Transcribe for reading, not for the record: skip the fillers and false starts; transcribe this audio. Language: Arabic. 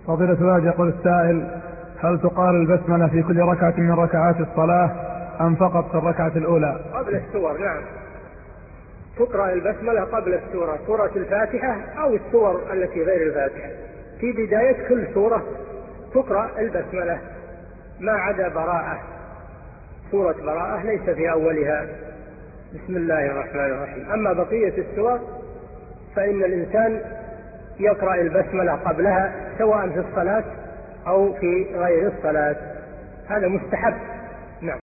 فضيلة الوالد، يقول السائل: هل تقال البسملة في كل ركعة من ركعات الصلاة أم فقط في الركعة الأولى؟ قبل السور، نعم، تقرأ البسملة قبل السورة، سورة الفاتحة أو السور التي غير الفاتحة. في بداية كل سورة تقرأ البسملة ما عدا براءة، سورة براءة ليس في أولها بسم الله الرحمن الرحيم. أما بقية السور فإن الإنسان يقرأ البسملة قبلها سواء في الصلاة أو في غير الصلاة، هذا مستحب. نعم.